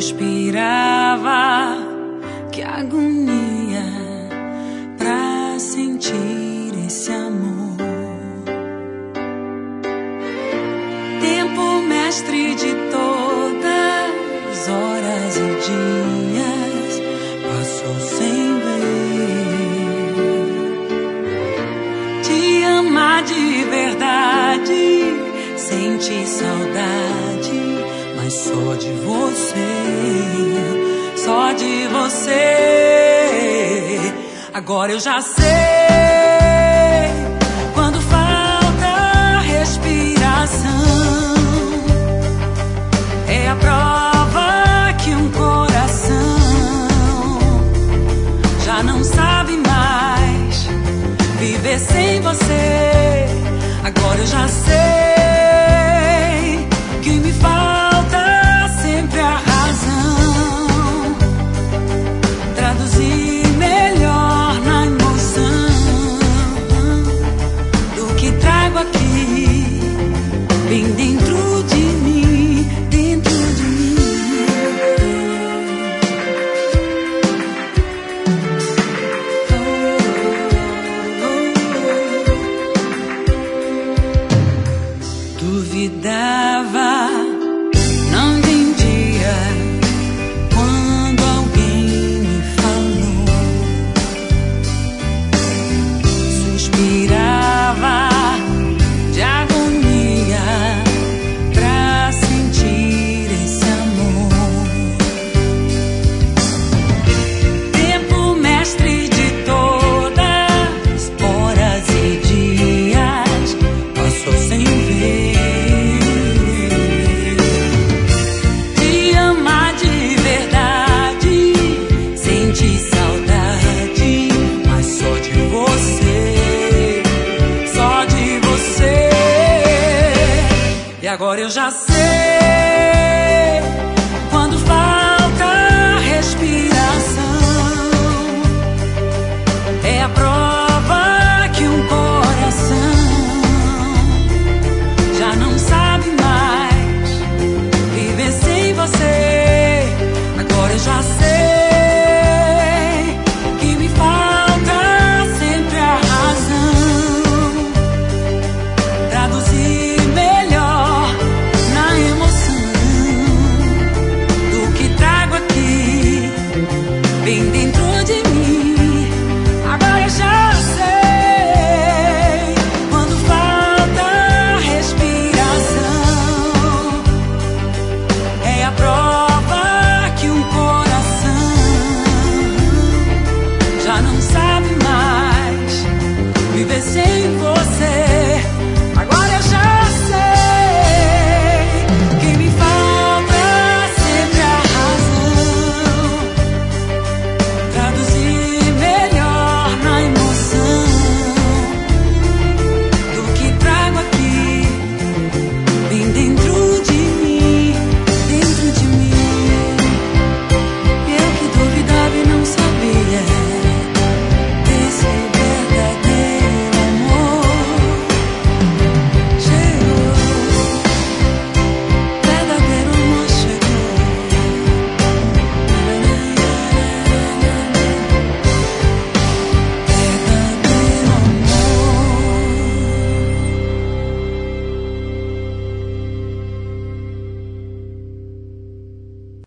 Suspirava, que agonia pra sentir esse amor. Tempo mestre de todas horas e dias passou sem ver. Te amar de verdade, sentir saudade, mas só de você, só de você. Agora eu já sei, quando falta respiração, é a prova que um coração já não sabe mais viver sem você. Agora eu já sei que me falta sempre a razão, traduzir melhor na emoção do que trago aqui, bem dentro de mim, dentro de mim. Duvidava, não entendia quando alguém me falou. Suspirava de agonia pra sentir esse amor. Tempo mestre de todas horas e dias passou sem ver. Agora eu já sei, quando falta respiração, é a prova